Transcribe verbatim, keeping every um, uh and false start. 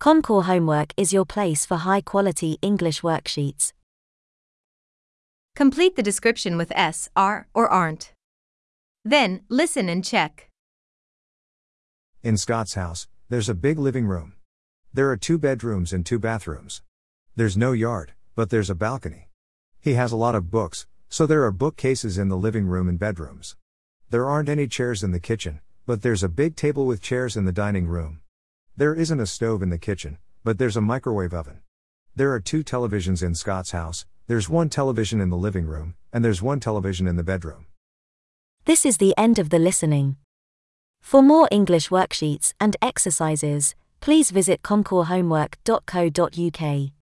Concours Homework is your place for high-quality English worksheets. Complete the description with S, are, or aren't. Then, listen and check. In Scott's house, there's a big living room. There are two bedrooms and two bathrooms. There's no yard, but there's a balcony. He has a lot of books, so there are bookcases in the living room and bedrooms. There aren't any chairs in the kitchen, but there's a big table with chairs in the dining room. There isn't a stove in the kitchen, but there's a microwave oven. There are two televisions in Scott's house, there's one television in the living room, and there's one television in the bedroom. This is the end of the listening. For more English worksheets and exercises, please visit concours homework dot co dot U K.